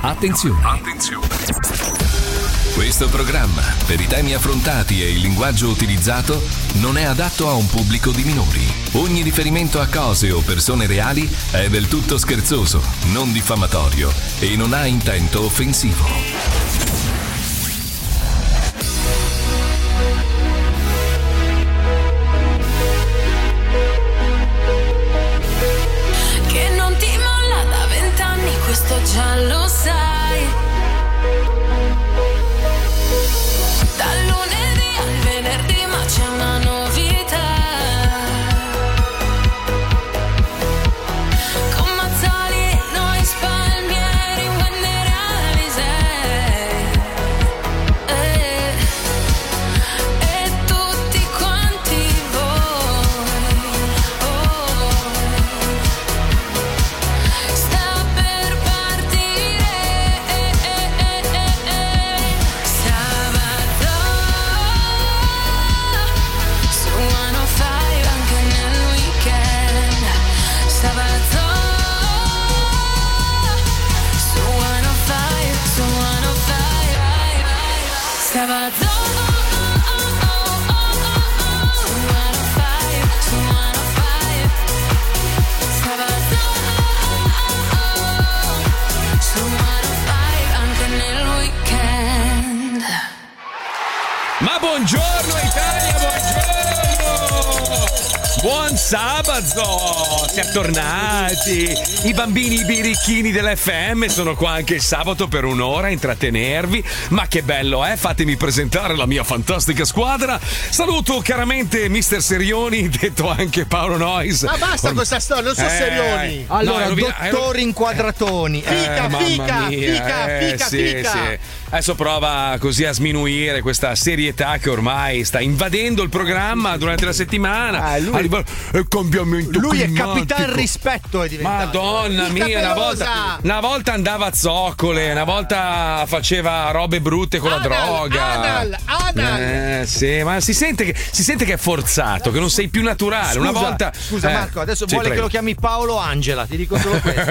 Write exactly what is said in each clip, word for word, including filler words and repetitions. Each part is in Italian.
Attenzione. Attenzione. Questo programma, per i temi affrontati e il linguaggio utilizzato, non è adatto a un pubblico di minori. Ogni riferimento a cose o persone reali è del tutto scherzoso, non diffamatorio e non ha intento offensivo. Questo già lo sai. Dal lunedì al venerdì ma c'è una novità. Con Mazzoli e noi spalmieri when it really sei. eh. E tutti quanti voi. Oh. Sta per Sabato, su centocinque, su centocinque, Sabato, su centocinque, anche nel weekend. Ma buongiorno Italia, buongiorno! Buon sabato! Siamo tornati! I bambini, i birichini dell'F M sono qua anche il sabato per un'ora a intrattenervi. Ma che bello, eh? Fatemi presentare la mia fantastica squadra. Saluto caramente mister Serioni, detto anche Paolo Nois. Ma basta Or- questa storia, non sono eh, Serioni. Allora, no, rovina- dottor Inquadratoni. Eh, Fica, mamma fica, mia, fica, eh, fica, sì, fica. sì. Adesso prova così a sminuire questa serietà che ormai sta invadendo il programma durante la settimana. Ah, lui- Arriva il cambiamento Lui è climatico. Capitan Rispetto, è diventato. Madonna Fica mia, una volta, pelosa. una volta andava a zoccole, una volta faceva robe brutte con la Anal, droga. anal, anal. Eh, sì, ma si sente, che, si sente che è forzato, che non sei più naturale. Scusa, una volta. scusa eh, Marco, adesso sì, vuole prego. che lo chiami Paolo Angela, ti dico solo questo.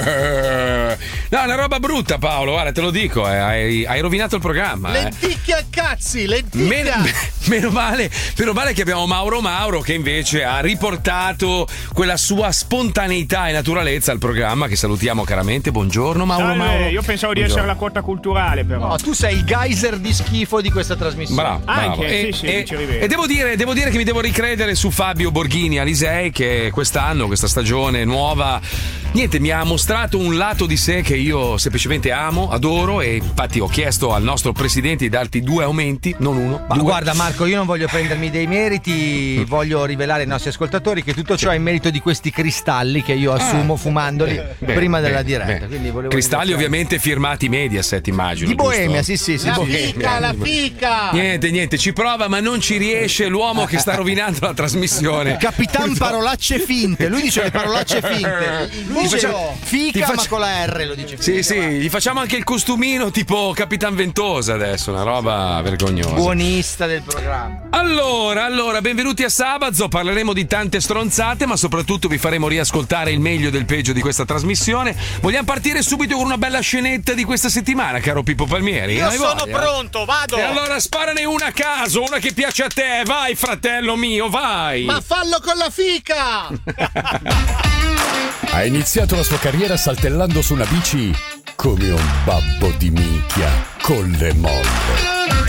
No, è una roba brutta, Paolo. Guarda, te lo dico, eh, hai, hai rovinato il programma. eh. Lenticchia a cazzi, lenticchia. Meno, meno male, meno male che abbiamo Mauro Mauro che invece ha riportato quella sua spontaneità e naturalezza al programma, che salutiamo caramente. Buongiorno Mauro Salve, Mauro. io pensavo di Buongiorno. essere la quota culturale, però. No, tu sei il geyser di schifo di questa trasmissione. Bravo, bravo. Anche, E, sì, sì, e- ci rivedo. e devo dire, devo dire che mi devo ricredere su Fabio Borghini Alisei, che quest'anno, questa stagione nuova, niente, mi ha mostrato un lato di sé che io semplicemente amo, adoro, e infatti ho chiesto al nostro presidente di darti due aumenti, non uno. Ma due. guarda Marco, io non voglio prendermi dei meriti, voglio rivelare ai nostri ascoltatori che tutto ciò è in merito di questi cristalli che io assumo fumandoli Bene, prima bene, della diretta. bene. Quindi volevo Cristalli ringraziare. ovviamente firmati Mediaset, immagino. Di giusto? Boemia, sì sì, sì. La Boemia. fica, la fica. Niente, niente, ci prova ma non ci riesce l'uomo che sta rovinando la trasmissione. Capitan parolacce finte, lui dice le parolacce finte. Lui dice facciamo- fica ti faccio- ma con la R lo dice. Sì, fica, sì, va. gli facciamo anche il costumino tipo Capitan Ventosa adesso, una roba vergognosa. Buonista del programma. Allora, allora, benvenuti a Sabato, parleremo di tante stronzate, ma soprattutto vi faremo riascoltare il meglio del peggio di questa trasmissione. Vogliamo partire subito con una bella scenetta di questa settimana, caro Pippo Palmieri? Io Hai sono voglia? pronto, vado. E allora sparane una a caso, una che piace a te, vai fratello mio, vai! Ma fallo con la fica. Ha iniziato la sua carriera saltellando su una bici come un babbo di minchia con le molle.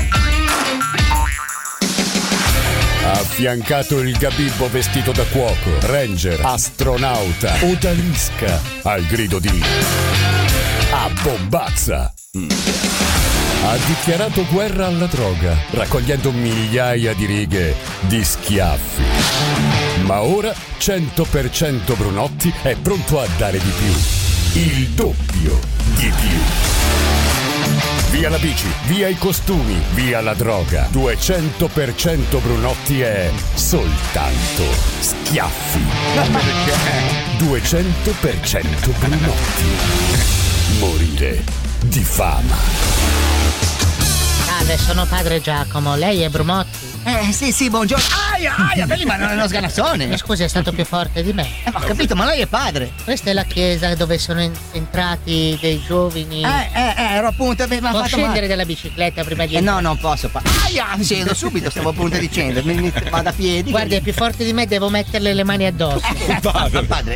Ha affiancato il gabibbo vestito da cuoco, ranger, astronauta, odalisca, al grido di a bombazza. Ha dichiarato guerra alla droga, raccogliendo migliaia di righe di schiaffi. Ma ora cento per cento Brunotti è pronto a dare di più. Il doppio di più. Via la bici, via i costumi, via la droga. duecento per cento Brunotti è soltanto schiaffi. duecento per cento Brunotti. Morire di fama. Salve, sono padre Giacomo, lei è Brumotti? Eh sì sì, buongiorno. Aia, aia, belli, ma non è uno sganassone. Scusi, è stato più forte di me. Eh, ho capito, ma lei è padre. Questa è la chiesa dove sono en- entrati dei giovani. Eh, eh, eh, ero appunto. Mi ha Può fatto scendere male. dalla bicicletta prima di Eh, no, non posso. Pa- aia, scendo subito, stavo appunto dicendo. Mi, mi, vado a piedi. Guardi, è più forte di me, devo metterle le mani addosso. Eh, padre. padre.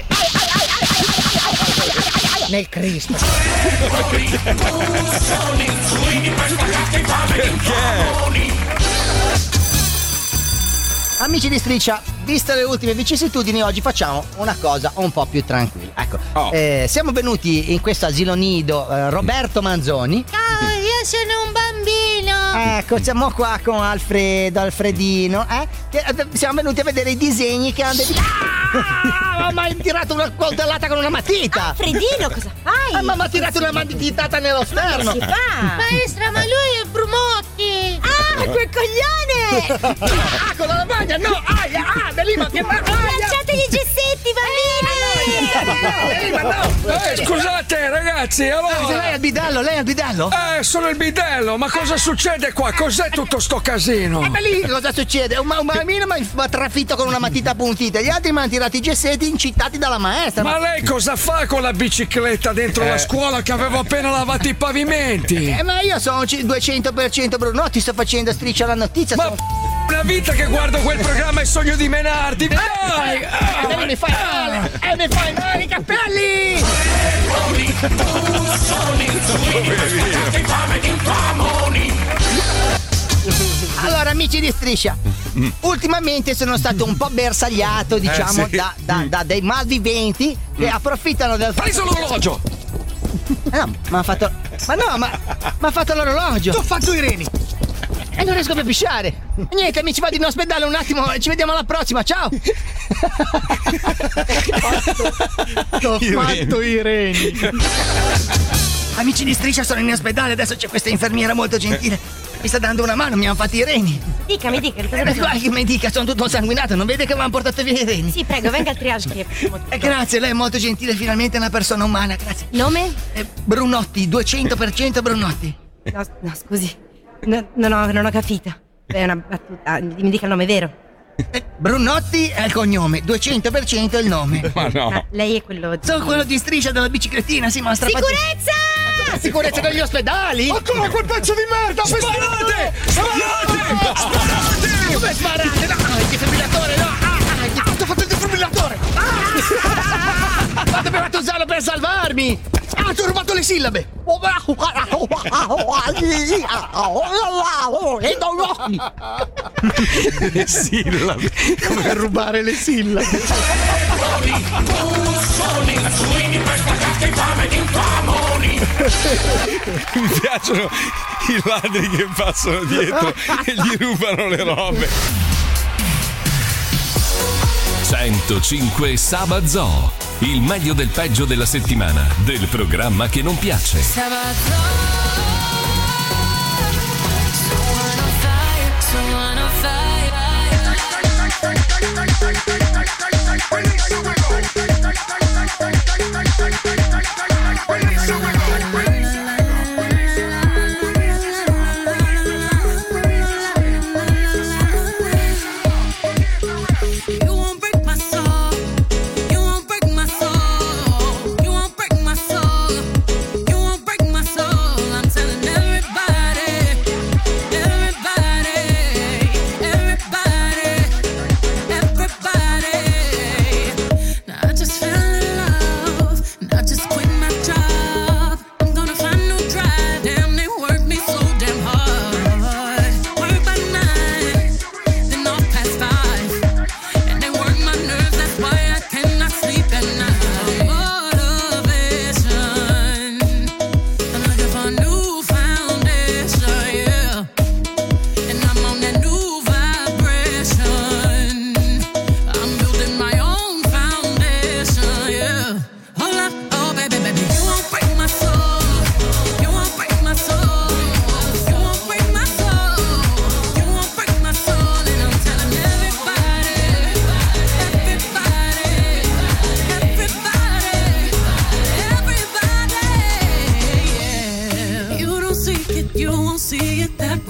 Nel Cristo. Amici di Striscia, viste le ultime vicissitudini, oggi facciamo una cosa un po' più tranquilla. Ecco, Oh. eh, siamo venuti in questo asilo nido eh, Roberto Manzoni. Ciao, io sono un bambino. Ecco, siamo qua con Alfredo, Alfredino, eh? Che, eh, siamo venuti a vedere i disegni che hanno detto. Ah, ma hai tirato una coltellata con una matita! Fredino, cosa fai? Ah, ma mi ha tirato una matitata nello sterno! Si fa? Maestra, ma lui è Brumotti. Ah, quel coglione! Ah, con la lavagna, no! Aia, ah, Belima, che ma... Lanciategli i gessetti, bambini! No, Belima, no! Eh, scusate ragazzi, Ah, allora. lei è il bidello, lei è il bidello? Eh, sono il bidello, ma cosa succede qua? Cos'è tutto sto casino? Ma lì cosa succede? Un, un bambino mi ha trafitto con una matita puntita, gli altri mi hanno tirato i gessetti incitati dalla maestra. Ma lei cosa fa con la bicicletta dentro la scuola che avevo appena lavato i pavimenti? Eh, ma io sono c- duecento per cento Brunotti, sto facendo Striscia la notizia. Ma sono... una vita che guardo quel programma e sogno di menarti! Dai! Eh, mi fai male! Eh, mi fai male i capelli! Allora, amici di Striscia, ultimamente sono stato un po' bersagliato, diciamo, Eh, sì. da, da- da dei malviventi che approfittano del Preso l'orologio! Eh, no, ma ha fatto. Ma no, ma. Ma ha fatto l'orologio! T'ho fatto i reni. E non riesco più a pisciare! Niente, amici, vado in ospedale un attimo e ci vediamo alla prossima, ciao! T'ho fatto i reni. Amici di Striscia, sono in ospedale, adesso c'è questa infermiera molto gentile. Mi sta dando una mano, mi hanno fatto i reni. Dica, mi dica, cosa Eh, bisogna? guarda che mi dica, sono tutto sanguinato, non vede che mi hanno portato via i reni? Sì, prego, venga al triage che facciamo tutto. Eh, grazie, lei è molto gentile, finalmente è una persona umana, grazie. Nome? Eh, Brunotti, duecento per cento Brunotti. No, no, scusi. No, non, ho, non ho capito. È una battuta. Ah, mi dica il nome vero. Eh, Brunotti è il cognome, duecento per cento è il nome. Ma no! Ma lei è quello di... Sono quello di Striscia della biciclettina, sì, ma strappato. Sicurezza! La sicurezza degli ospedali? Ancora quel pezzo di merda! Sparate! Sparate! Sparate! Come sparate? No, il defibrillatore, no! Ah, ah, Ti ho fatto il defibrillatore! ah, ma dovevate usarlo per salvarmi! Ah, ti ho rubato le sillabe! Sillabe! Per rubare le sillabe! Mi piacciono i ladri che passano dietro e gli rubano le robe. centocinque Sabazoo, il meglio del peggio della settimana, del programma che non piace. You won't break my soul. You won't break my soul. You won't break my soul. You won't break my soul. I'm telling everybody, everybody, everybody.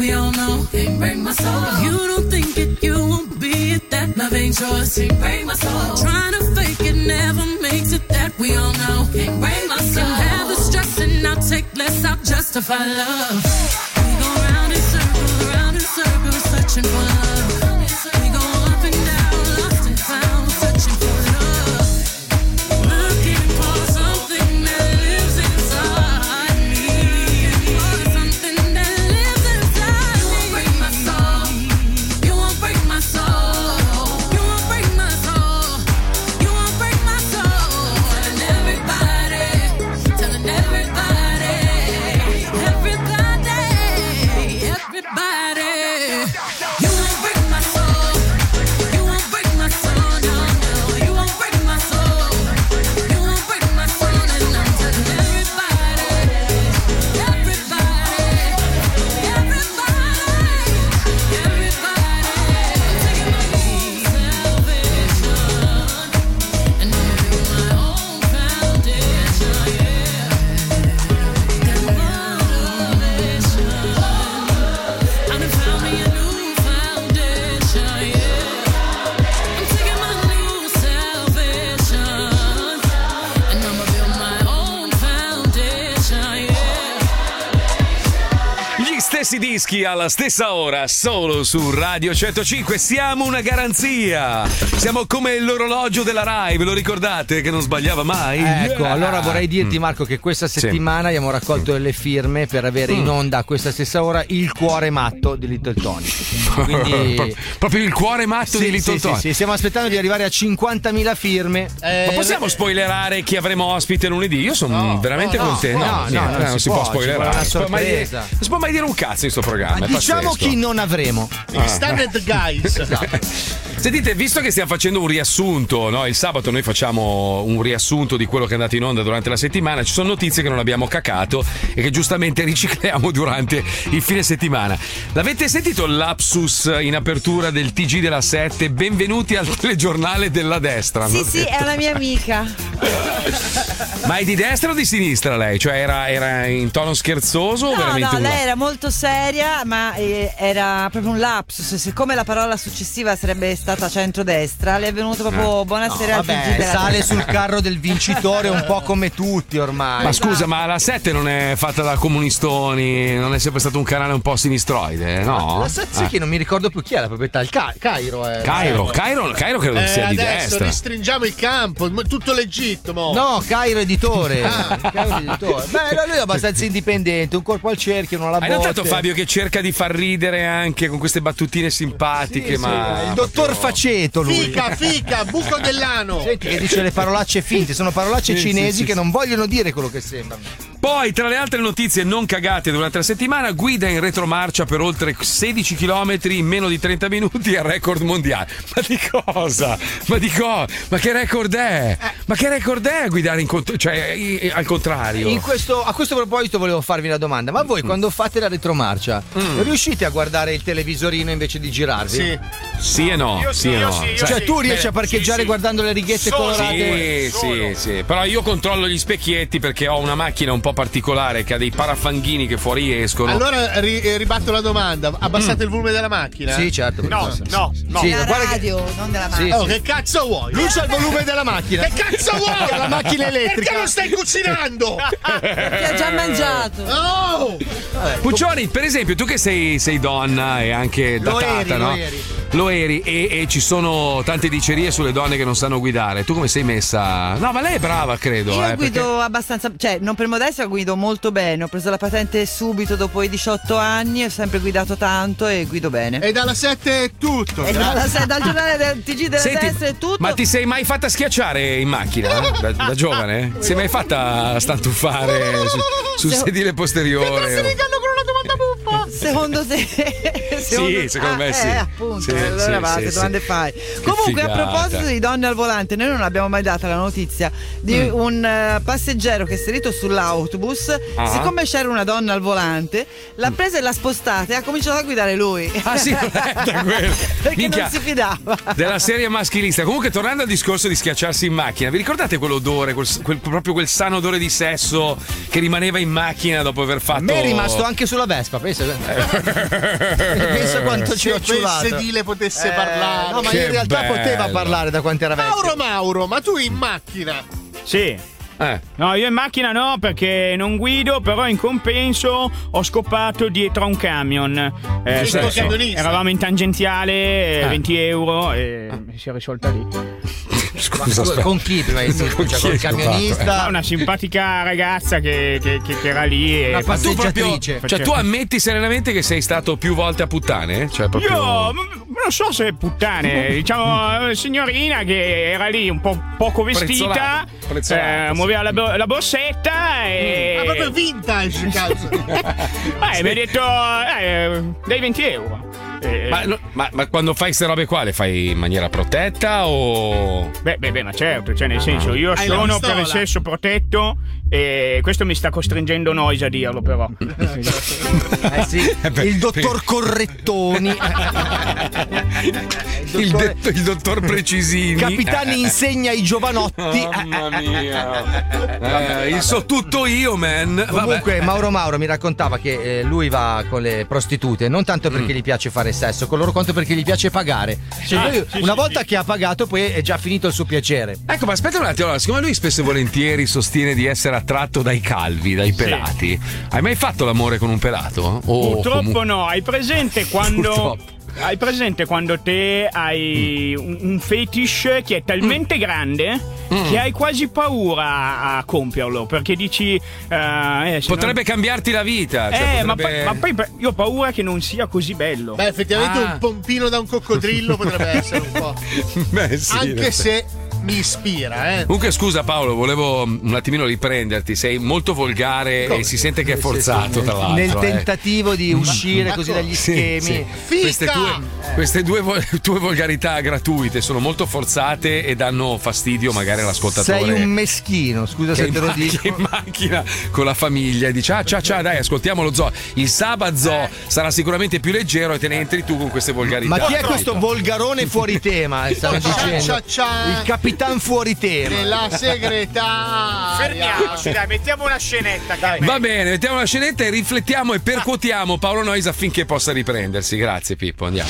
we all know. Can't break my soul. If you don't think it, you won't be it. That love ain't yours. Can't break my soul. Trying to fake it never makes it. That we all know. Can't break my soul. Can have the stress and I'll take less. I'll justify love. We go round in circles, round in circles, searching for love. We go up and down, lost and found, searching for love. Looking for something that lives inside me. For something that lives inside me. You won't break my soul. You won't break my soul. You won't break my soul. You won't break my soul. Telling everybody, telling everybody, everybody, everybody. You won't break my soul. You won't break my soul. No, no. You won't break my soul. You won't break my soul. And I'm telling everybody, everybody, everybody, everybody. Taking my own salvation, and I'm building my own foundation. Yeah, got motivation. I done found me a new foundation. Yeah, I'm taking my new salvation, and I'ma build my own foundation. Yeah. Gli stessi dischi alla stessa ora, solo su Radio centocinque. Siamo una garanzia. Siamo come l'orologio della Rai, ve lo ricordate che non sbagliava mai? Ecco, Yeah. allora vorrei dirti, Marco, che questa settimana abbiamo raccolto delle firme per avere in onda a questa stessa ora il cuore matto di Little Tony. Quindi Pro- proprio il cuore matto sì, di Little sì, Tony. sì, sì, stiamo aspettando di arrivare a cinquantamila firme. Ma possiamo spoilerare chi avremo ospite lunedì? Io sono veramente no, contento. no, no, niente, non non si si può, può ci vuole spoilerare. una Non si può mai dire- sorpresa. non si può mai dire un cazzo in sto programma. Ma è diciamo pazzesco. chi non avremo. I Standard Guys. Sentite, visto che stiamo facendo un riassunto, no? Il sabato noi facciamo un riassunto di quello che è andato in onda durante la settimana, ci sono notizie che non abbiamo cacato e che giustamente ricicliamo durante il fine settimana. L'avete sentito il lapsus in apertura del T G della sette? Benvenuti al telegiornale della destra. Sì, hanno sì, detto. è una mia amica. Ma è di destra o di sinistra lei? Cioè era, era in tono scherzoso o No, veramente no, un lei lapsus? era molto seria, ma eh, era proprio un lapsus. Siccome la parola successiva sarebbe stata centrodestra, le è venuto proprio buonasera al T G Vabbè, della sale destra. sul carro del vincitore un po' come tutti ormai. Ma scusa, ma la sette non è fatta da comunistoni, non è sempre stato un canale un po' sinistroide, no? La Sazzi Ah. che non mi ricordo più chi è la proprietà, il Ca- Cairo è. Cairo, Cairo, Cairo credo che Eh, sia di adesso destra. ristringiamo il campo, m- tutto l'Egitto, mo. No, Cairo editore. Ah. Cairo editore. Beh, lui è abbastanza indipendente, un colpo al cerchio, non la Hai botte. notato Fabio che cerca di far ridere anche con queste battutine simpatiche, Sì, ma sì, il dottor Faceto lui. Fica, fica, buco dell'ano. Senti che dice le parolacce finte, sono parolacce Sì, cinesi sì, sì, che sì. non vogliono dire quello che sembrano. Poi, tra le altre notizie non cagate durante la settimana, guida in retromarcia per oltre sedici chilometri in meno di trenta minuti al record mondiale. Ma di cosa? Ma di cosa? Ma che record è? Ma che record è guidare in cont- cioè, i- i- al contrario? In questo, a questo proposito volevo farvi una domanda, ma voi quando fate la retromarcia Mm. riuscite a guardare il televisorino invece di girarvi? Sì. Sì e no, Io sì, sì, e io no. sì, io Cioè sì. tu riesci Beh, a parcheggiare sì, sì. guardando le righette Solo, colorate? Sì, sì, sì. Però io controllo gli specchietti perché ho una macchina un po' particolare che ha dei parafanghini che fuori escono. Allora ri- eh, ribatto la domanda, abbassate il volume della macchina? Sì, certo. No, no, no. Sì, Della guarda che- radio, non della Sì, macchina. Oh, che cazzo vuoi? Lucia il volume della macchina. Che cazzo vuoi? La macchina elettrica. Perché non stai cucinando? Perché ha già mangiato. Oh! Puccioni, per esempio, tu che sei, sei donna e anche Lo datata, eri, no? lo eri. Lo eri e, e ci sono tante dicerie sulle donne che non sanno guidare. Tu come sei messa? No, ma lei è brava, credo. Io eh, guido perché- abbastanza, cioè non per modestia, guido molto bene. Ho preso la patente subito dopo i diciotto anni, ho sempre guidato tanto e guido bene. E dalla sette è tutto. E dalla- dal giornale del T G della Senti, destra e tutto. ma ti sei mai fatta schiacciare in macchina? eh? Da, da giovane? Sei mai fatta stantuffare su- sul Se- sedile posteriore? con una domanda buffa. Secondo te? Sì, secondo me ah, sì. Eh, appunto, Sì, allora sì, va, sì, che sì. domande fai? Comunque, a figata. proposito di donne al volante, noi non abbiamo mai dato la notizia di Mm. un eh, passeggero che è salito sull'autobus. Ah. Siccome c'era una donna al volante, l'ha presa e l'ha spostata e ha cominciato a guidare lui. Ah sì, l'ho letta quella. Perché Minchia. non si fidava. Della serie maschilista. Comunque, tornando al discorso di schiacciarsi in macchina, vi ricordate quell'odore, quel, quel- proprio quel sano odore di sesso che rimaneva in macchina dopo aver fatto. A me è rimasto anche sulla Vespa, pensa. Eh, Pensa quanto ci ho Se quel ciulato. sedile potesse Eh, parlare. no, ma in realtà poteva parlare da quanto era vecchio. Mauro Mauro, ma tu in macchina? Sì. Eh. No, io in macchina no, perché non guido, però in compenso ho scopato dietro a un camion. Eh, Sei adesso camionista? eravamo in tangenziale, eh, Ah. venti euro e si è risolta lì. Scusa, Ma aspetta. con chi prima hai detto? Con Cioè, chi col hai scopato? camionista? Ah, una simpatica ragazza che, che- che- che era lì e Una Ma tu proprio, passeggiatrice. cioè tu ammetti serenamente che sei stato più volte a puttane? Cioè proprio... Io m- non so se puttane, diciamo signorina che era lì un po' poco vestita, Prezzolata, prezzolata, eh, muoveva la, bo- la borsetta e Ma proprio vintage, cazzo. eh, mi ha detto eh, dai venti euro. Eh, Ma, no, ma- ma quando fai queste robe qua le fai in maniera protetta o... Beh, beh, beh, ma certo, cioè nel senso io Hai la sono pistola. per il sesso protetto e questo mi sta costringendo Noise a dirlo però. Eh sì, il dottor Correttoni. Il, detto- il dottor Precisini. Capitani insegna ai giovanotti. Mamma mia. Eh, il so tutto io, man. Vabbè. Comunque Mauro Mauro mi raccontava che eh, lui va con le prostitute non tanto perché gli piace fare sesso con loro quanto perché gli piace pagare. Cioè, Ah, lui, sì, una sì, volta sì. che ha pagato poi è già finito il suo piacere. Ecco, ma aspetta un attimo, allora, siccome lui spesso e volentieri sostiene di essere attratto dai calvi, dai pelati, hai mai fatto l'amore con un pelato? O Purtroppo comu- no, hai presente quando Purtroppo. hai presente quando te hai un, un fetish che è talmente grande che hai quasi paura a compierlo perché dici eh, eh, se Potrebbe cambiarti la vita. non- Cioè eh, ma, potrebbe- poi, ma poi per- io ho paura che non sia così bello. Beh, effettivamente Ah. un pompino da un coccodrillo potrebbe essere un po'. Beh, sì, in Anche effetti. se mi ispira, eh. Comunque scusa Paolo, volevo un attimino riprenderti, sei molto volgare e si sente che è forzato tra l'altro. Nel eh. tentativo di uscire ma così come? dagli Sì, schemi. sì. Fica! Queste tue, queste due, vo- tue volgarità gratuite sono molto forzate e danno fastidio magari all'ascoltatore. Sei un meschino, scusa che se in te lo macchina- dico. in macchina con la famiglia e dice ah ciao ciao dai ascoltiamo lo zoo, il Sabato Zoo sarà sicuramente più leggero e te ne entri tu con queste volgarità. Ma chi è questo volgarone fuori tema? Stanno Ciao, dicendo. ciao, ciao. Il capitan fuori tema. Della segretaria. Fermiamoci, dai, mettiamo una scenetta. Dai. Va bene, mettiamo la scenetta e riflettiamo e percuotiamo Paolo Noyes affinché possa riprendersi. Grazie Pippo, andiamo.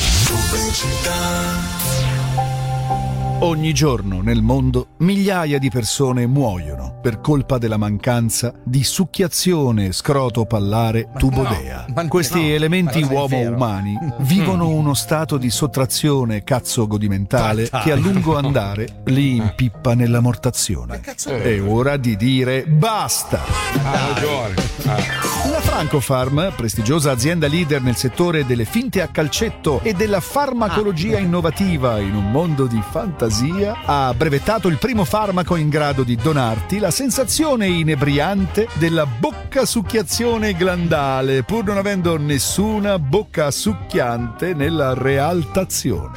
Ogni giorno nel mondo migliaia di persone muoiono per colpa della mancanza di succhiazione scroto-pallare tubodea. ma no, Questi no, elementi ma non è vero. uomo-umani vivono uno stato di sottrazione cazzo-godimentale che a lungo andare li impippa nella mortazione. È ora di dire basta! Ah, ragione. La Francofarm, prestigiosa azienda leader nel settore delle finte a calcetto e della farmacologia innovativa in un mondo di fantasia, ha brevettato il primo farmaco in grado di donarti la sensazione inebriante della bocca succhiazione glandale, pur non avendo nessuna bocca succhiante nella realtazione.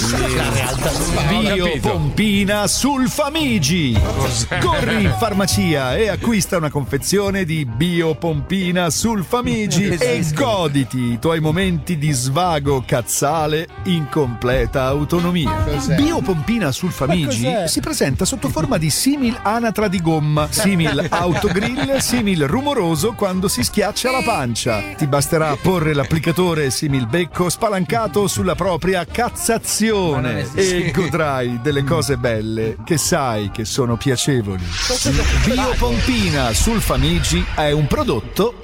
Biopompina Sulfamigi. Corri in farmacia e acquista una confezione di Biopompina Sulfamigi e goditi i tuoi momenti di svago cazzale in completa autonomia. Biopompina Sulfamigi si presenta sotto forma di simil anatra di gomma, simil autogrill, simil rumoroso quando si schiaccia la pancia. Ti basterà porre l'applicatore simil becco spalancato sulla propria cazzazione e godrai delle cose belle che sai che sono piacevoli. Biopompina Sulfamigi è un prodotto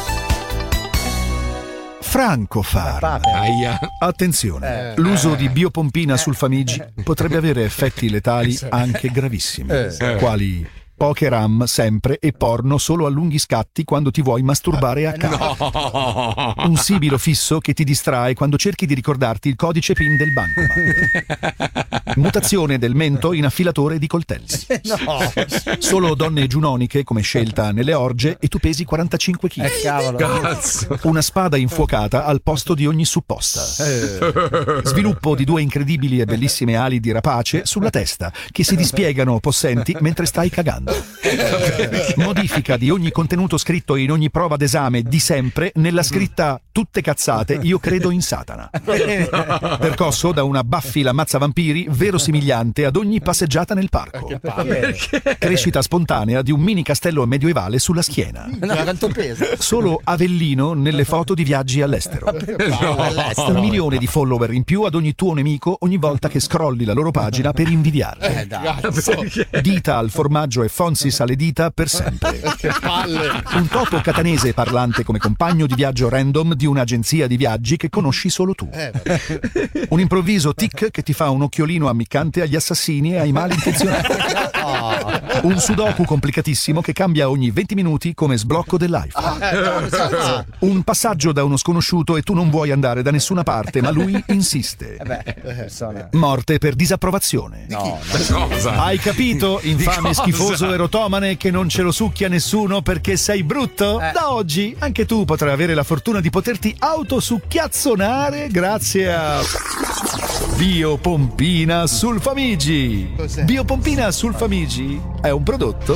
Francofarm. Aia. Attenzione, l'uso di biopompina sulfamigi potrebbe avere effetti letali anche gravissimi, quali poche RAM sempre e porno solo a lunghi scatti quando ti vuoi masturbare a casa. Un sibilo fisso che ti distrae quando cerchi di ricordarti il codice PIN del bancomat. Mutazione del mento in affilatore di coltelli. Solo donne giunoniche come scelta nelle orge e tu pesi quarantacinque chili. Una spada infuocata al posto di ogni supposta. Sviluppo di due incredibili e bellissime ali di rapace sulla testa che si dispiegano possenti mentre stai cagando. Modifica di ogni contenuto scritto in ogni prova d'esame di sempre nella scritta tutte cazzate, io credo in Satana. Percosso da una Buffy l'ammazza vampiri verosimigliante ad ogni passeggiata nel parco. Crescita spontanea di un mini castello medioevale sulla schiena. No, tanto peso. Solo Avellino nelle foto di viaggi all'estero. No, all'estero. Un milione di follower in più ad ogni tuo nemico ogni volta che scrolli la loro pagina per invidiarli. Eh, dai. Dita al formaggio e Fonsis alle dita per sempre. Che palle. Un topo catanese parlante come compagno di viaggio random di un'agenzia di viaggi che conosci solo tu. Eh, Un improvviso tic che ti fa un occhiolino ammiccante agli assassini e ai malintenzionati. Un sudoku complicatissimo che cambia ogni venti minuti come sblocco dell'iPhone. Un passaggio da uno sconosciuto e tu non vuoi andare da nessuna parte, ma lui insiste. Eh beh, persona. Morte per disapprovazione. No, Cosa? Hai capito, infame, cosa? schifoso erotomane, che non ce lo succhia nessuno perché sei brutto? Eh. Da oggi anche tu potrai avere la fortuna di poterti autosucchiazzonare grazie a Biopompina Sulfamigi. Cos'è? Biopompina Sulfamigi è un prodotto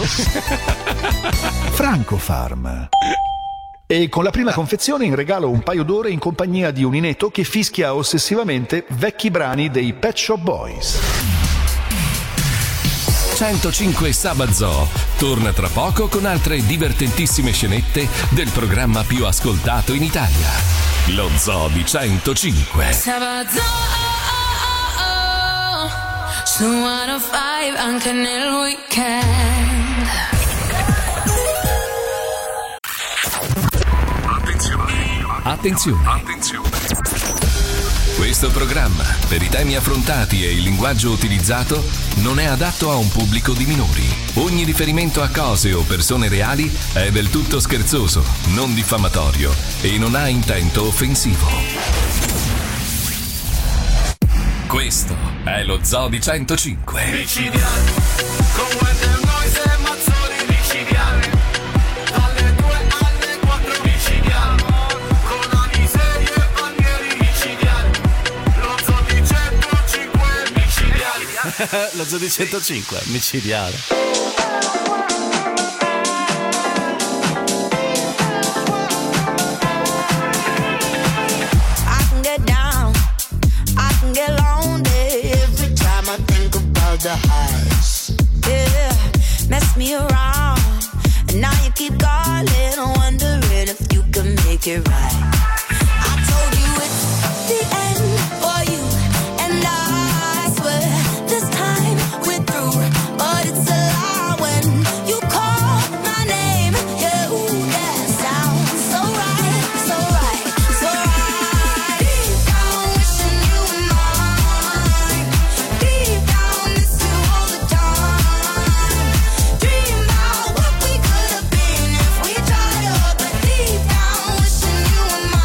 Francofarm. E con la prima confezione in regalo un paio d'ore in compagnia di un ineto che fischia ossessivamente vecchi brani dei Pet Shop Boys. centocinque Sabazoo torna tra poco con altre divertentissime scenette del programma più ascoltato in Italia, lo Zoo di centocinque. Sabazoo, su centocinque anche nel weekend. Attenzione. Attenzione. Questo programma, per i temi affrontati e il linguaggio utilizzato, non è adatto a un pubblico di minori. Ogni riferimento a cose o persone reali è del tutto scherzoso, non diffamatorio e non ha intento offensivo. Questo è lo Zoo di centocinque. Micidiale, con Wender Noise e Mazzoli micidiale. Dalle due alle quattro micidiale. Con Alisei e Palmieri micidiale. Lo Zoo di centocinque micidiale. Lo Zoo di centocinque micidiale. The highs, yeah, mess me around, and now you keep calling, wondering if you can make it right. I told you it's the end for you, and I swear this time we're through, but it's a lie when you call my name. Yeah, ooh, that sounds so right, so right, so right. Deep down, wishing you were mine. Deep down. Dream about what we could have been if we tried hard, but deep down wishing you were mine.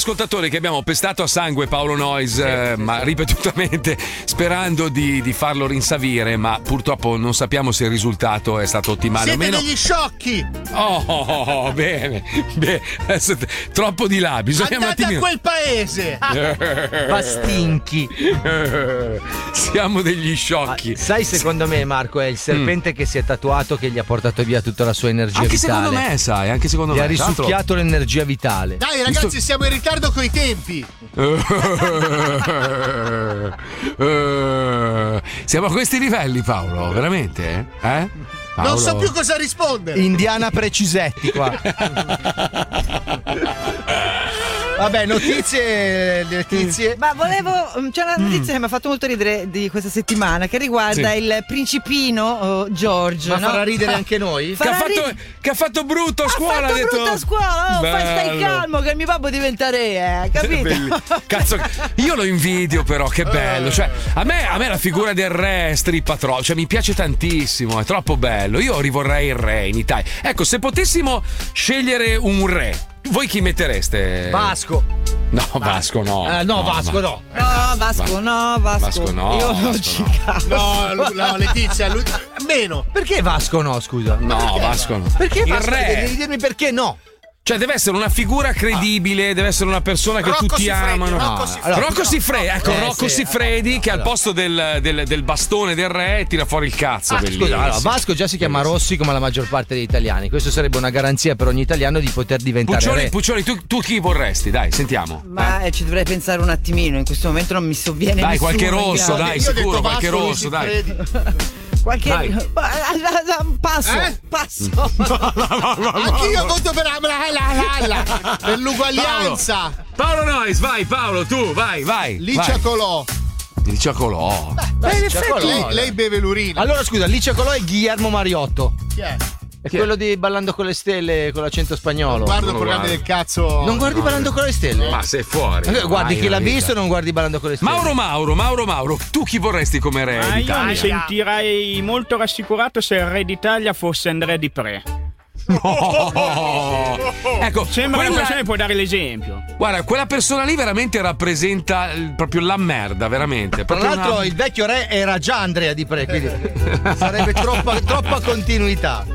ascoltatori che abbiamo pestato a sangue Paolo Noyes, eh, ma ripetutamente, sperando di, di farlo rinsavire, ma purtroppo non sappiamo se il risultato è stato ottimale Siete o meno. degli sciocchi! Oh, oh, oh, bene, bene. Adesso t- troppo di là, bisogna Andate un attimino. a quel paese! Bastinchi. Siamo degli sciocchi. Ah, sai, secondo me, Marco, è il serpente mm. che si è tatuato che gli ha portato via tutta la sua energia anche vitale. Anche secondo me, sai, anche secondo gli me. Gli ha risucchiato Tanto... l'energia vitale. Dai, ragazzi, Visto... siamo in ritardo coi tempi. Siamo a questi livelli, Paolo, veramente? Eh? Paolo. Non so più cosa rispondere. Indiana Precisetti qua. Vabbè, notizie, notizie. Ma volevo. C'è una notizia mm. che mi ha fatto molto ridere di questa settimana che riguarda sì. il principino oh, George. Ma no? farà ridere anche noi? Che ha, fatto, che ha fatto brutto a scuola. Ha fatto ha detto... brutto a scuola. Oh, fai, stai calmo, che mi babbo diventa re, eh, capito? Cazzo, io lo invidio, però, che bello. Cioè, a me, a me la figura del re strippa troppo. Cioè, mi piace tantissimo, è troppo bello. Io rivorrei il re in Italia. Ecco, se potessimo scegliere un re, voi chi mettereste? Vasco. No, Vasco no. Eh, no, no, Vasco no. No, Vasco no, Vasco, Vasco no. Io Vasco non ci cago. No, no, Letizia, lui... meno. Perché Vasco no, scusa? No, perché? Vasco no. Perché il Vasco? re? Devi dirmi perché no. Cioè, deve essere una figura credibile, deve essere una persona che Rocco tutti Siffredi, amano. Rocco No. Siffredi. Rocco Siffredi, ecco, Eh, Rocco sì, Siffredi allora, che allora. al posto del, del, del bastone del re tira fuori il cazzo. Ah, bellissimo. scusa, allora, Vasco già si chiama Rossi come la maggior parte degli italiani. Questo sarebbe una garanzia per ogni italiano di poter diventare Puccioli, re. Puccioli tu, tu chi vorresti? Dai, sentiamo. Ma eh? ci dovrei pensare un attimino, in questo momento non mi sovviene Dai, nessuno. qualche rosso, in dai, Io ho sicuro, detto qualche Vasco, rosso, dai. Qualche. Dai. Passo, Eh? passo. Anch'io voto per, per, per l'uguaglianza. Paolo, Paolo Noyes, vai, Paolo, tu, vai, vai. Licia Colò. Licia Colò. Beh, in effetti lei, lei beve l'urina. Allora, scusa, Licia Colò è Guillermo Mariotto. Chi è? È Chi quello è? Di Ballando con le Stelle con l'accento spagnolo. Guardo programmi del cazzo. Non guardi no, Ballando con le Stelle? Ma sei fuori. Guardi Vai, chi l'ha vita. visto e non guardi Ballando con le Stelle. Mauro Mauro, Mauro Mauro, tu chi vorresti come re Ah, io d'Italia? mi sentirei molto rassicurato se il re d'Italia fosse Andrea Di Pre. No. Ecco, sembra quella... una persona che può dare l'esempio. Guarda, quella persona lì veramente rappresenta il, proprio la merda, veramente. Tra Proprio l'altro una... il vecchio re era già Andrea Di Pre, quindi sarebbe troppa, troppa continuità.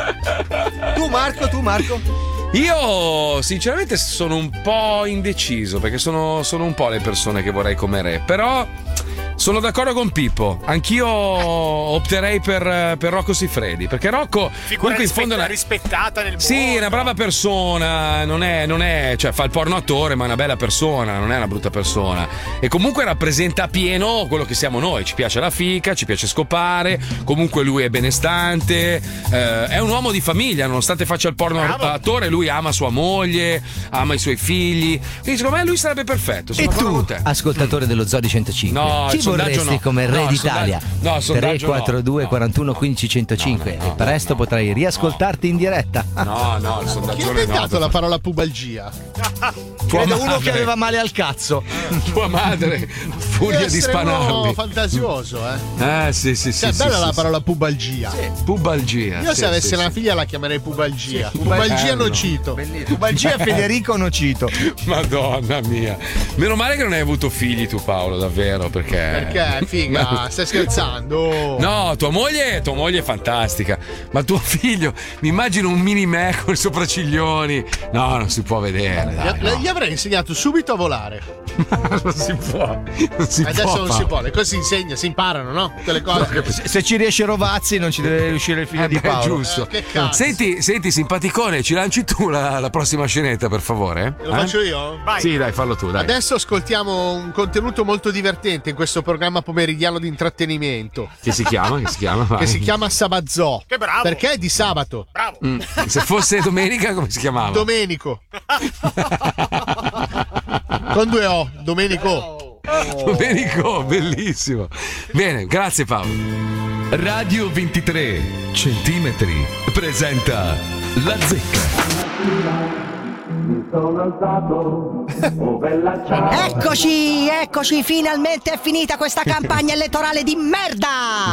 Tu Marco, tu Marco? Io sinceramente sono un po' indeciso perché sono, sono un po' le persone che vorrei come re, però sono d'accordo con Pippo. Anch'io opterei per, per Rocco Siffredi, perché Rocco figura comunque in rispetta, fondo è una... rispettata nel mondo. Sì, è una brava persona, non è, non è, cioè fa il porno attore, ma è una bella persona, non è una brutta persona. E comunque rappresenta a pieno quello che siamo noi. Ci piace la fica, ci piace scopare, comunque lui è benestante, eh, è un uomo di famiglia, nonostante faccia il porno Bravo. attore, lui ama sua moglie, ama i suoi figli. Quindi secondo me lui sarebbe perfetto. Sono E tu, con te. ascoltatore dello Zoo di centocinque, No, chi il sondaggio vorresti no. come re No, il d'Italia? sondaggio- no, il sondaggio tre quattro due no. quarantuno quindici centocinque No, no, no, e presto no, potrai riascoltarti in diretta. No, no, il Chi ha sondaggio inventato no. la parola pubalgia? Credo uno madre. che aveva male al cazzo. Tua madre, furia Deve di essere uno spanarli. fantasioso, eh. Eh, sì, sì, sì. Cioè, è sì, bella sì, la sì. parola pubalgia. Pubalgia. Io sì, se avessi sì, una sì. figlia la chiamerei pubalgia. Pubalgia Bello. Nocito. Pubalgia Federico Nocito. Madonna mia. Meno male che non hai avuto figli tu, Paolo, davvero, perché. Perché, figa, stai scherzando? No, tua moglie, tua moglie è fantastica. Ma tuo figlio, mi immagino un mini me con i sopracciglioni. No, non si può vedere. Dai, Gli, no. gli avrei insegnato subito a volare. non si può. Non si Adesso può, non Paolo. si può, le cose si insegna, si imparano, no? Tutte le cose. Se, se ci riesce Rovazzi non ci deve riuscire il figlio Eh di beh, Paolo. giusto. Eh, che cazzo. Senti, senti, simpaticone, ci lanci tu la, la prossima scenetta, per favore? Lo Eh? faccio io? Vai. Sì, dai, fallo tu, dai. Adesso ascoltiamo un contenuto molto divertente in questo programma pomeridiano di intrattenimento. Che si chiama? Che si chiama? Vai. Che si chiama Sabazzò. Che bravo. Perché è di sabato. Bravo. Mm. Se fosse domenica, come si chiamava? Domenico. Con due O. Domenico. Domenico, bellissimo. Bene, grazie Paolo. Radio ventitré centimetri presenta La Zecca. Mi sono alzato, oh bella ciao. Eccoci, eccoci, finalmente è finita questa campagna elettorale di merda!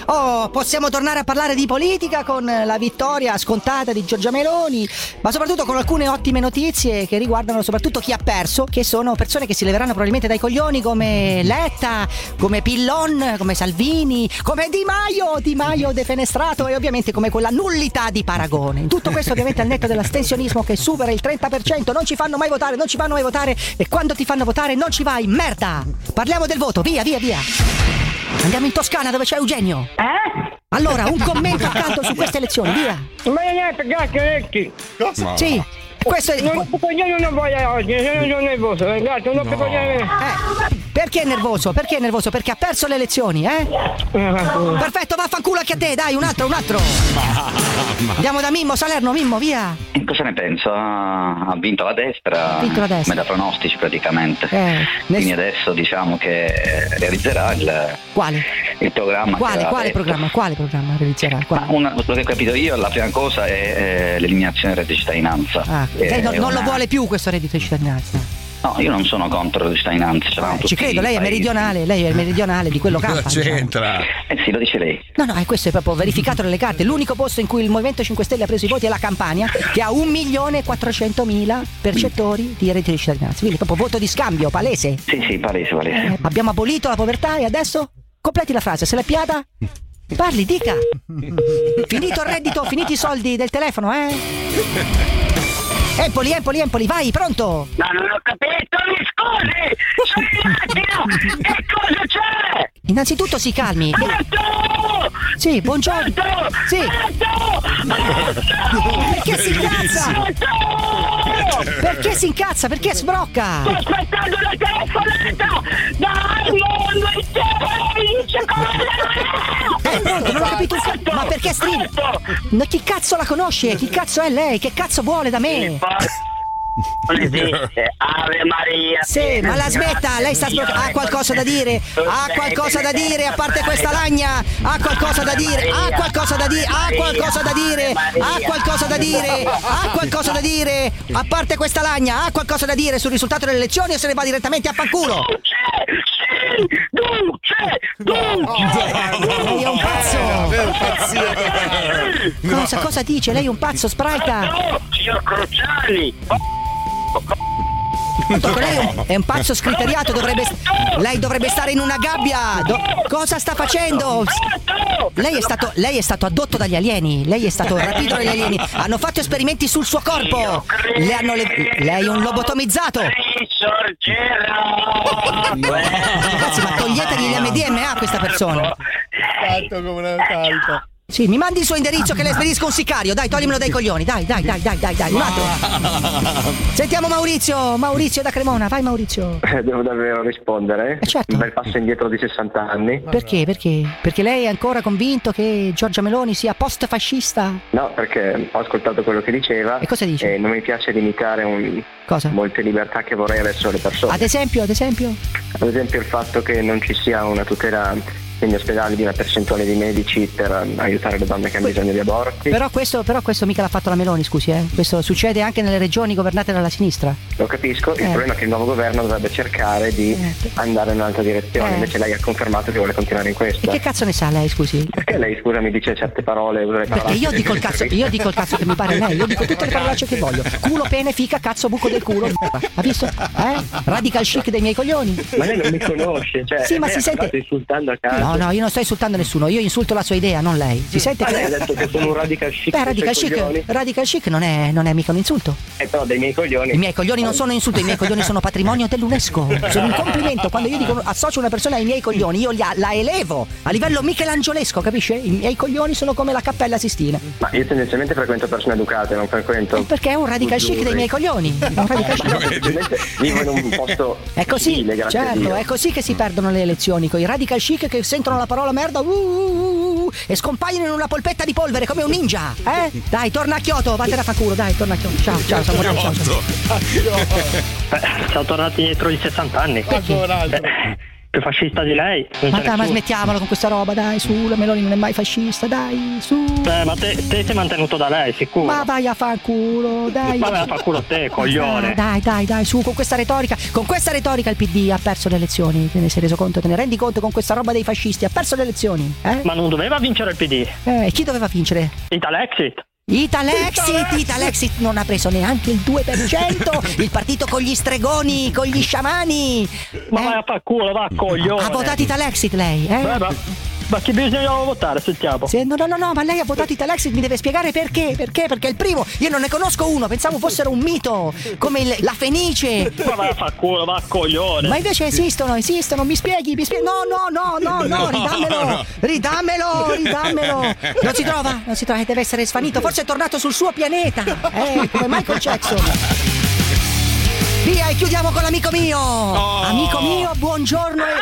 Oh, possiamo tornare a parlare di politica con la vittoria scontata di Giorgia Meloni, ma soprattutto con alcune ottime notizie che riguardano soprattutto chi ha perso, che sono persone che si leveranno probabilmente dai coglioni come Letta, come Pillon, come Salvini, come Di Maio, Di Maio defenestrato e ovviamente come quella nullità di paragone. Tutto questo ovviamente al netto dell'astensionismo che supera il trenta per cento, non ci fanno mai votare, non ci fanno mai votare e quando ti fanno votare non ci vai, merda! Parliamo del voto, via, via, via! Andiamo in Toscana dove c'è Eugenio. Eh? Allora, un commento a caldo su queste elezioni, via. Ma niente, grazie Lecchi. Cosa? Sì. Questo è... Non ho più coglione, non voglio oggi, sono nervoso, grazie, non ho più coglione. Eh, perché è nervoso? Perché è nervoso? Perché ha perso le elezioni, eh? Perfetto, vaffanculo anche a te, dai, un altro, un altro. Andiamo da Mimmo, Salerno, Mimmo, via. Cosa ne penso? Ha vinto la destra, Ha vinto la destra. come da pronostici praticamente. Eh, Quindi adesso diciamo che realizzerà il, Quale? il programma. che Quale, aveva quale detto. programma? Quale programma realizzerà? Quale? Ma una, quello che ho capito io, la prima cosa è eh, l'eliminazione del reddito di cittadinanza. Ah, Che lei non, è non lo una- vuole più questo reddito di cittadinanza. No, io non sono contro il reddito di cittadinanza. ce l'hanno Ci tutti credo, i lei è paesi. meridionale, lei è meridionale di quello campa. diciamo. Eh sì, lo dice lei. No, no, è questo è proprio verificato nelle carte. L'unico posto in cui il Movimento cinque Stelle ha preso i voti è la Campania, che ha un milione e quattrocentomila percettori di reddito di cittadinanza. Quindi proprio voto di scambio, palese. Sì, sì, palese, palese. Eh, abbiamo abolito la povertà e adesso? Completi la frase, se l'è piata? Parli, dica. Finito il reddito, finiti i soldi del telefono, eh? Empoli, Empoli, Empoli, vai, pronto? No, non ho capito, mi scusi! Sono in macchina! Che cosa c'è? Innanzitutto si calmi. Sì, buongiorno. Sì. Perché si incazza? Perché si incazza? Perché sbrocca? Sto aspettando la telefonata! Dai, mondo intero! Eh, pronto, non ho capito un cazzo. Ma perché strilla? Ma chi cazzo la conosce? Chi cazzo è lei? Che cazzo vuole da me? Non esiste, Ave Maria. Sì, ma la smetta, lei sta sbloccando. Ha qualcosa da dire? Ha qualcosa da dire a parte questa lagna? Ha qualcosa da dire? Ha qualcosa da dire? Ha qualcosa da dire? Ha qualcosa da dire? Ha qualcosa da dire? A parte questa lagna, ha qualcosa da dire sul risultato delle elezioni o se ne va direttamente a fanculo? Lei è un pazzo! Cosa, cosa dice? Lei è un pazzo, Sprite? Signor Cruciani! Tanto lei è un, è un pazzo scriteriato, dovrebbe, lei dovrebbe stare in una gabbia. Do- cosa sta facendo? Lei è stato, lei è stato addotto dagli alieni, lei è stato rapito dagli alieni. Hanno fatto esperimenti sul suo corpo. Le hanno le- lei è un lobotomizzato. Ragazzi, ma toglietegli l'M D M A a questa persona. Fatto come una talpa. Sì, mi mandi il suo indirizzo che le spedisco un sicario. Dai, toglimelo dai coglioni. Dai, dai, dai, dai, dai, dai. Un altro. Sentiamo Maurizio. Maurizio da Cremona. Vai Maurizio. Eh, devo davvero rispondere? Eh, certo. Un bel passo indietro di sessanta anni. Perché? Perché? Perché lei è ancora convinto che Giorgia Meloni sia post-fascista? No, perché ho ascoltato quello che diceva. E cosa dice? E non mi piace limitare un... Cosa? molte libertà che vorrei verso le persone. Ad esempio, ad esempio? Ad esempio il fatto che non ci sia una tutela negli ospedali di una percentuale di medici per um, aiutare le donne che hanno bisogno di aborti. Però questo, però questo mica l'ha fatto la Meloni, scusi, eh? Questo succede anche nelle regioni governate dalla sinistra. Lo capisco, il Eh. problema è che il nuovo governo dovrebbe cercare di Eh. andare in un'altra direzione, Eh. invece lei ha confermato che vuole continuare in E questa. che cazzo ne sa lei, scusi? Perché lei, scusa, mi dice certe parole, usa le Perché parole. io dico il cazzo, io dico il cazzo che mi pare a lei, io dico tutte le parolacce che voglio. Culo, pene, fica, cazzo, buco del culo. Ha visto? Eh? Radical chic dei miei coglioni. Ma lei non mi conosce, cioè Sì, ma lei si ha sente- parlato insultando a caso. No, no, io non sto insultando nessuno, io insulto la sua idea, non lei. Si sente Ma che. lei ha detto che sono un radical chic. Beh, dei radical suoi chic, coglioni. radical chic non è, non è mica un insulto. Eh, però dei miei coglioni. I miei coglioni non sono insulto, i miei coglioni sono patrimonio dell'UNESCO. Sono un complimento. Quando io dico associo una persona ai miei coglioni, io li- la elevo a livello michelangiolesco, capisce? I miei coglioni sono come la Cappella Sistina. Ma io tendenzialmente frequento persone educate, non frequento. Perché è un radical chic dei miei coglioni. È un radical chic. Vivo in un posto È così, civile, grazie a certo, Dio. è così che si perdono le elezioni, con i radical chic che sentono la parola merda uh, uh, uh, uh, e scompaiono in una polpetta di polvere come un ninja, eh? Dai, torna a Kyoto, vattene a fa culo, dai, torna a Kyoto. Ciao, ciao, siamo ciao, ciao, ciao. Eh, Siamo tornati dietro di sessanta anni. Perché? Eh, Più fascista di lei. Non Ma c'è dai, ma nessuno. smettiamola con questa roba, dai, su, la Meloni non è mai fascista, dai, su. Eh, ma te, te sei mantenuto da lei, sicuro. Ma vai a fanculo, dai. Ma vai a fanculo te, coglione. Dai, dai, dai, su, con questa retorica, con questa retorica il P D ha perso le elezioni, te ne sei reso conto, te ne rendi conto con questa roba dei fascisti, ha perso le elezioni, eh? Ma non doveva vincere il P D? Eh, chi doveva vincere? Italexit. Italexit, Italexit non ha preso neanche il due per cento, il partito con gli stregoni, con gli sciamani. Ma vai a far culo, va coglione. Ha votato Italexit lei, eh? Beh, ma, ma chi bisogna votare, sentiamo. Se, no, no, no, no, ma lei ha votato Italexit, mi deve spiegare perché, perché, perché è il primo, io non ne conosco uno, pensavo fossero un mito, come il, la Fenice. Ma vai a far culo, va coglione. Ma invece esistono, esistono, mi spieghi, mi spieghi, no, no, no, no, no, ridammelo, ridammelo, ridammelo. Non si trova, non si trova, deve essere svanito, forse è tornato sul suo pianeta, eh, come Michael Jackson. Via, e chiudiamo con l'amico mio. Oh. Amico mio, buongiorno. E...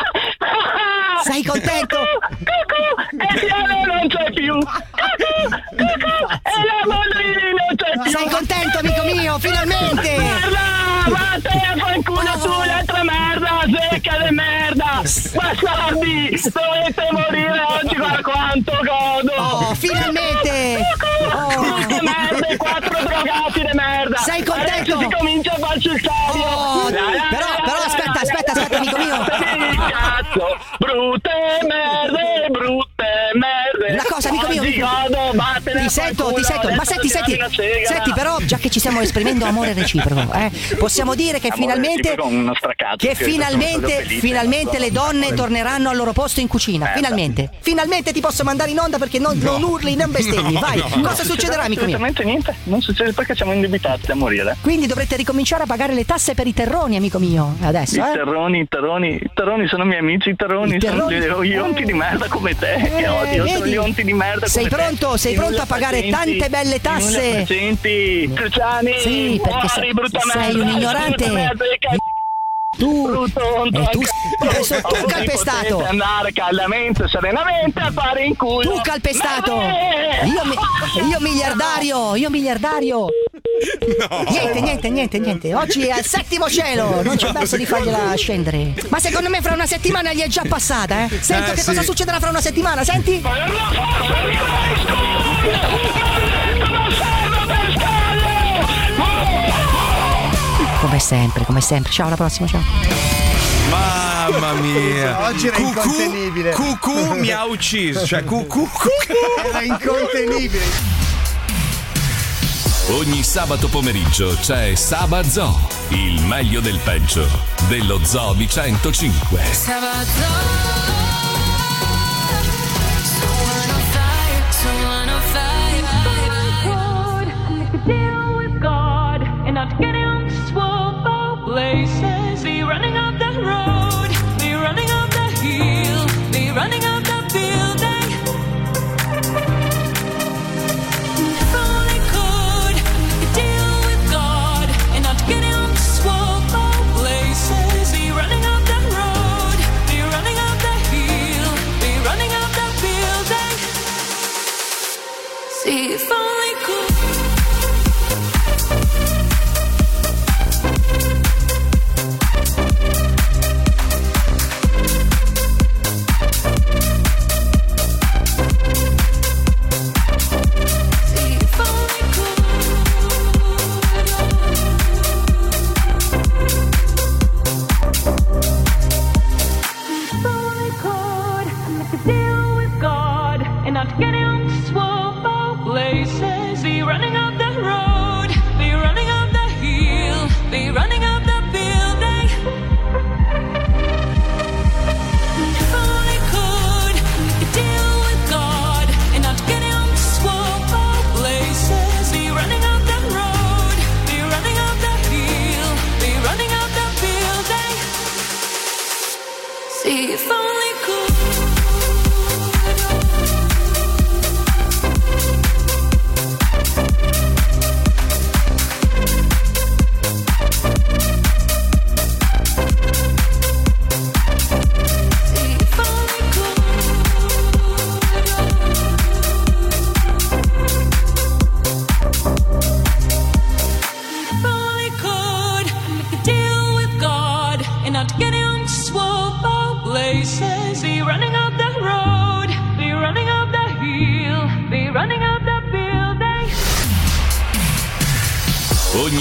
Sei contento? Cucù, e piano non c'è più. Cucù, cucù, e la Mondrini non c'è più. Sei contento, amico mio, finalmente? Merda, vattene a fanculo Oh. tu, l'altra merda, secca di merda. Bastardi, dovete morire oggi, guarda quanto godo. Oh, finalmente. Oh. Tutte merde, quattro drogati di merda. Sei contento? Adesso si comincia a farci il serio. Oh, però, però aspetta, aspetta, aspetta, amico mio. Cazzo, brutte merde, brutte merde. Una cosa, amico mio, Oggi godo, vattene ti a sento, fanculo, ti sento, ma adesso senti, ti senti, dammi una sega. senti, però, già che ci stiamo esprimendo amore reciproco, eh, possiamo dire che Amore finalmente, reciproco, uno stracazzo, che sì, finalmente, sono felice. finalmente le donne torneranno al loro posto in cucina, Eh, finalmente, finalmente ti posso mandare in onda perché non, non urli, non bestemmi, No, vai, no. cosa succederà, amico mio? Assolutamente niente, non succede perché siamo indebitati a morire. Quindi dovrete ricominciare a pagare le tasse per i terroni, amico mio, adesso, I eh? terroni, i terroni, i terroni sono miei amici, i terroni, I sono terroni? gli onti di merda come te. Eh, che odio, sono vedi? gli onti di merda come Sei te. pronto? Sei I pronto a pagare nullafacenti, tante belle i tasse? nullafacenti. Cruciani, Sì, perché muori, sei- brutta sei merda, un ignorante. brutta merda, che cazzo. Tu, Brutto, e tu, brutto, eh, so- tu così calpestato. potete andare caldamente, serenamente a fare in culo. Tu calpestato! Vabbè. Io, mi- io miliardario! Io miliardario! Niente, niente, niente, niente. Oggi è al settimo cielo, non c'è verso di fargliela scendere. Ma secondo me fra una settimana gli è già passata, eh? Sento Eh, che sì. cosa succederà fra una settimana, senti? Come sempre, come sempre. Ciao, alla prossima, ciao. Mamma mia. Oggi era Cucù- incontenibile. Cucù mi ha ucciso. Cioè, cucù. Era incontenibile. Ogni sabato pomeriggio c'è Saba Zoo, il meglio del peggio dello Zoo di centocinque. Places, be running up the road, be running up the hill, be running up the building. If only could deal with God and not getting on the swamp places. Be running up the road, be running up the hill, be running up the building. See if only could. See if only could.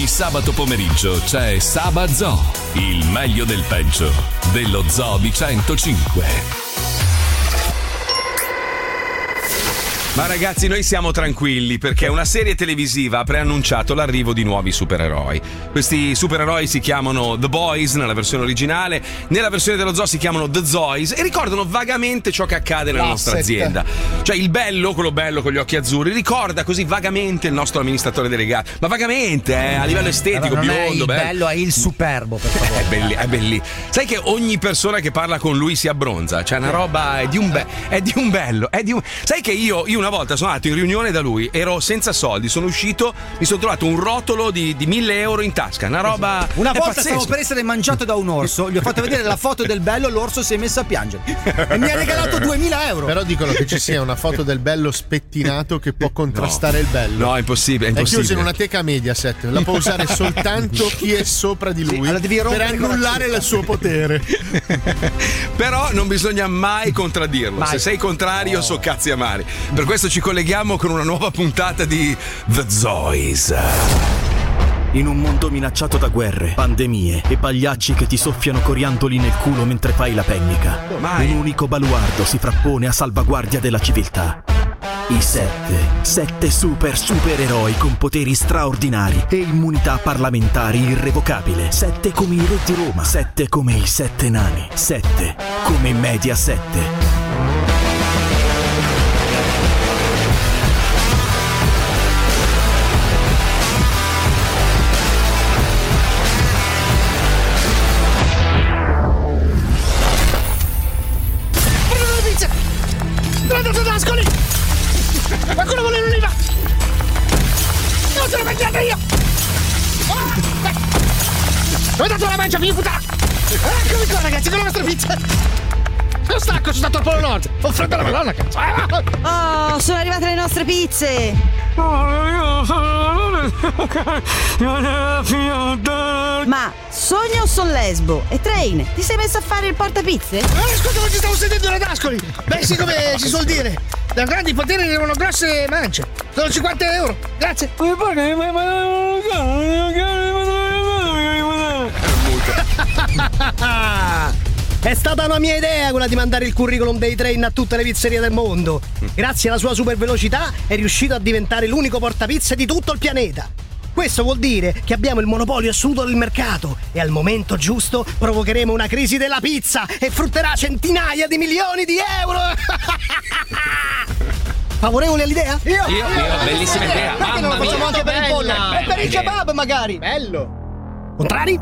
Ogni sabato pomeriggio c'è Saba Zoo, il meglio del peggio dello Zoo di centocinque. Ma ragazzi, noi siamo tranquilli perché una serie televisiva ha preannunciato l'arrivo di nuovi supereroi. Questi supereroi si chiamano The Boys nella versione originale, nella versione dello zoo si chiamano The Zoys e ricordano vagamente ciò che accade nella nostra azienda. Cioè il bello, quello bello con gli occhi azzurri, ricorda così vagamente il nostro amministratore delegato. Ma vagamente, eh, a livello estetico, non biondo, è il bello. bello, è il superbo, per favore. È belli, è belli. Sai che ogni persona che parla con lui si abbronza? Cioè una roba è di un, be- è di un bello, è di un... Sai che io, io una Una volta sono andato in riunione da lui, ero senza soldi, sono uscito, mi sono trovato un rotolo di, di mille euro in tasca, una roba. Una volta pazzesco. stavo per essere mangiato da un orso, gli ho fatto vedere la foto del bello, l'orso si è messo a piangere e mi ha regalato duemila euro. Però dicono che ci sia una foto del bello spettinato che può contrastare no. il bello. No, è impossibile, è È impossibile. chiuso in una teca Mediaset, la può usare soltanto chi è sopra di lui, allora devi per annullare il suo potere. Però non bisogna mai contraddirlo. Mai. Se sei contrario, so cazzi amari. Per questo ci colleghiamo con una nuova puntata di The Zoys. In un mondo minacciato da guerre, pandemie e pagliacci che ti soffiano coriandoli nel culo mentre fai la pennica, Mai. un unico baluardo si frappone a salvaguardia della civiltà. I sette, sette super supereroi con poteri straordinari e immunità parlamentari irrevocabile. Sette come i re di Roma, sette come i sette nani, sette come Mediaset. Pronto Tedascoli! Qualcuno vuole l'oliva! Non se l'ho mangiata io! Dove dato la mangia, figlio puttana? Eccomi qua ragazzi, con la nostra pizza! Non stacco, sono stato al Polo Nord! Ho freddo la madonna, cazzo! Oh, sono arrivate le nostre pizze! Ma sogno o son lesbo? E Train, ti sei messo a fare il portapizze? Eh, scusa, non ci stavo sentendo le Dascoli! Beh, sì, come si suol dire! Da grandi poteri arrivano grosse mance! Sono cinquanta euro! Grazie! È stata una mia idea quella di mandare il curriculum dei Train a tutte le pizzerie del mondo. Grazie alla sua super velocità è riuscito a diventare l'unico portapizze di tutto il pianeta. Questo vuol dire che abbiamo il monopolio assoluto del mercato e al momento giusto provocheremo una crisi della pizza e frutterà centinaia di milioni di euro. Favorevoli all'idea? Io, io, bellissima idea. Perché non lo facciamo anche per il pollo? E per il kebab magari. Bello. Contrari?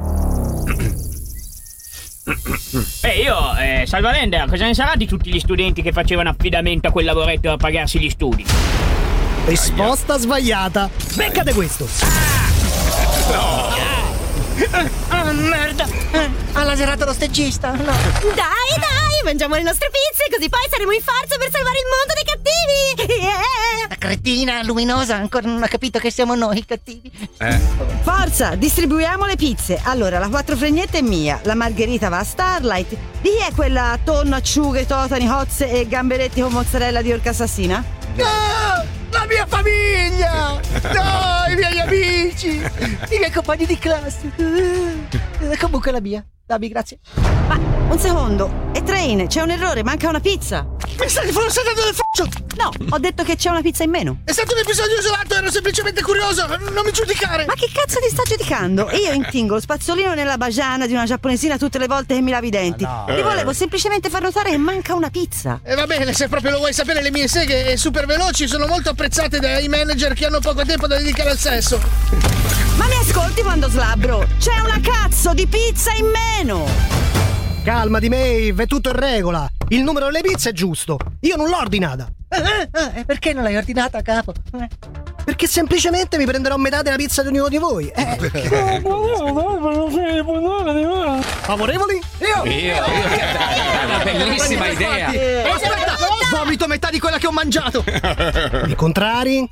Eh, io, eh, Salvalender, cosa ne sarà di tutti gli studenti che facevano affidamento a quel lavoretto per pagarsi gli studi? Risposta sbagliata. Beccate questo. No. Ah, merda. Ha laserato lo stagista. No. Dai, dai, mangiamo le nostre pizze, così poi saremo in forza per salvare il mondo dei cattivi. Yeah. La cretina luminosa ancora non ha capito che siamo noi i cattivi. Eh. Forza, distribuiamo le pizze. Allora, la quattro fregnette è mia, la margherita va a Starlight. Di chi è quella tonno, acciughe, totani, hozze e gamberetti con mozzarella di orca assassina? No! La mia famiglia! No, i miei amici! I miei compagni di classe! Eh, Comunque la mia. Dammi, grazie. Ma, un secondo. E Train, c'è un errore, manca una pizza. Mi stai forsettando del faccio! No, ho detto che c'è una pizza in meno. È stato un episodio isolato, ero semplicemente curioso! Non mi giudicare! Ma che cazzo ti sta giudicando? Io intingo lo spazzolino nella bagiana di una giapponesina tutte le volte che mi lavi i denti. No. Ti volevo semplicemente far notare che manca una pizza. E va bene, se proprio lo vuoi sapere, le mie seghe super veloci sono molto apprezzate dai manager che hanno poco tempo da dedicare al sesso. Ma mi ascolti quando slabbro? C'è una cazzo di pizza in meno! Calmati, Maeve, è tutto in regola. Il numero delle pizze è giusto. Io non l'ho ordinata. Eh, eh, eh, perché non l'hai ordinata, capo? Eh. Perché semplicemente mi prenderò metà della pizza di ognuno di voi. Eh. Perché? Favorevoli? Io! Io, io, è una bellissima idea. Eh, aspetta, vomito metà di quella che ho mangiato. I contrari?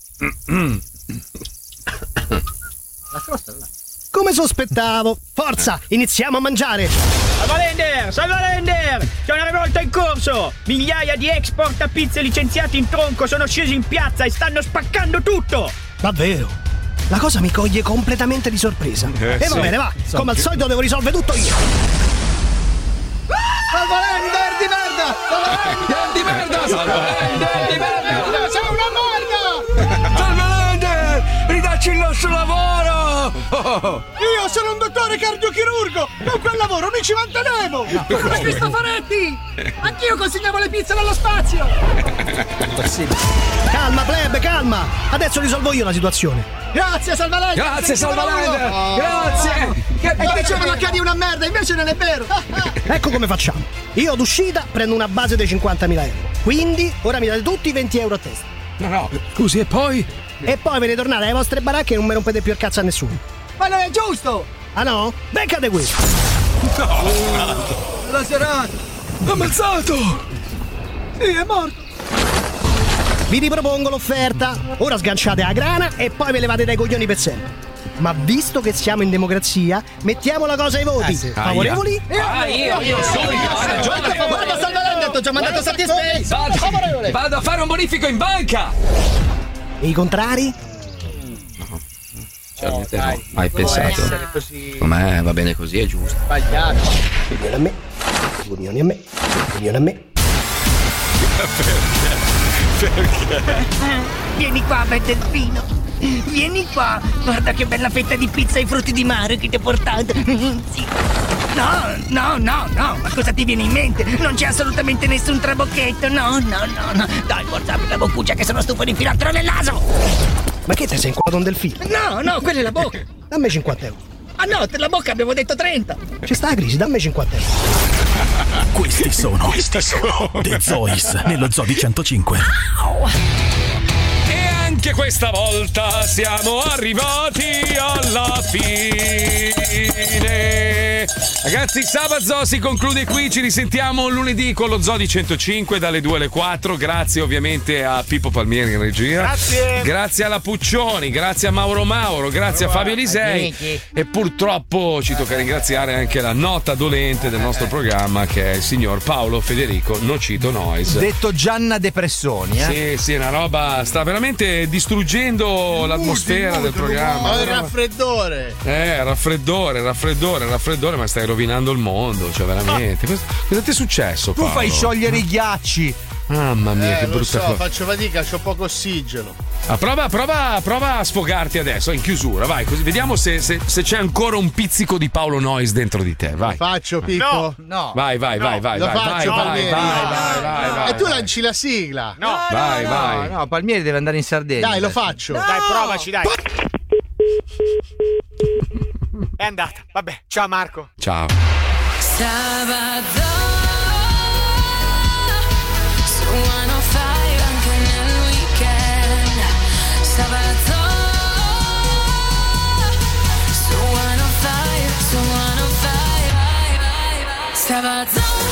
La crosta là. Come sospettavo. Forza, iniziamo a mangiare. Salvalender, Salvalender! C'è una rivolta in corso! Migliaia di export a pizze licenziati in tronco sono scesi in piazza e stanno spaccando tutto! Davvero? La cosa mi coglie completamente di sorpresa. Eh, e va sì. bene, va. Come al solito devo risolvere tutto io. Salvalender di merda! Salvalender di merda! Salvalender di merda! Sei una merda! Salvalender! Ridacci il nostro lavoro! Oh. Io sono un dottore cardiochirurgo! Con quel lavoro mi ci mantenevo! Come Cristoforetti! Anch'io consegnavo le pizze dallo spazio! Calma, plebe, calma. Adesso risolvo io la situazione. Grazie, Salvalender! Grazie, Salvalender! Grazie! Che e dicevano che eri una merda, invece non è vero! Ecco come facciamo. Io ad uscita prendo una base dei cinquantamila euro. Quindi ora mi date tutti venti euro a testa. No, no, scusi, e poi? E poi ve ne tornate alle vostre baracche e non mi rompete più il cazzo a nessuno. Ma non è giusto! Ah no? Beccate questo! No! La serata! Ammazzato! Sì, è morto! Vi ripropongo l'offerta. Ora sganciate la grana e poi ve levate dai coglioni per sempre. Ma visto che siamo in democrazia, mettiamo la cosa ai voti. Eh sì. Favorevoli? Ah, io, io subito, ha ragione. Guarda, Salvalender, ti ho già mandato Satisfay! Vado, vado a fare un bonifico in banca! E i contrari? Sinceramente no, mai pensato. Com'è? Va bene così, è giusto. Sbagliato. Unione a me, unione a me, unione a me. Perché? Perché? Vieni qua, bel delfino. Vieni qua. Guarda che bella fetta di pizza ai frutti di mare che ti ho portato. Sì. No, no, no, no. Ma cosa ti viene in mente? Non c'è assolutamente nessun trabocchetto. No, no, no, no. Dai, forzami la boccuccia che sono stufo di infilartelo nel naso. Ma che te sei inquadrato un delfino? No, no, quella è la bocca. Dammi cinquanta euro. Ah no, per la bocca abbiamo detto trenta. C'è sta la crisi, dammi cinquanta euro. Questi sono Questi sono The Zois nello Zoo di centocinque. E anche questa volta siamo arrivati alla fine. Ragazzi, Sabato si conclude qui, ci risentiamo lunedì con lo Zoo di centocinque dalle due alle quattro. Grazie ovviamente a Pippo Palmieri in regia. Grazie. Grazie alla Puccioni, grazie a Mauro Mauro, grazie a Fabio Lisei. E purtroppo ci tocca ringraziare anche la nota dolente del nostro programma, che è il signor Paolo Federico Nocito Nois. Detto Gianna Depressoni, eh? Sì, sì, una roba, sta veramente distruggendo l'atmosfera del programma. Ma il raffreddore. Eh, raffreddore, raffreddore, raffreddore, ma stai rovinando il mondo, cioè veramente. Cosa, cosa ti è successo, Tu Paolo? fai sciogliere i ghiacci. Mamma mia, Eh, che lo brutta so, cosa. faccio fatica, c'ho poco ossigeno. Ah, prova, prova, prova a sfogarti adesso, in chiusura, vai, così vediamo se, se, se c'è ancora un pizzico di Paolo Nois dentro di te, vai. Faccio, Pippo? No. Vai, vai, vai, vai, Lo vai, faccio, vai, vai, Palmieri. vai, vai, vai, vai. E tu lanci la sigla. No. Vai, no, vai. No, Palmieri deve andare in Sardegna. Dai, lo adesso. faccio. Dai, provaci, dai. È andata. Vabbè, ciao Marco. Ciao. Sabato su centocinque anche nel weekend. Sabato su centocinque, su centocinque. Sabato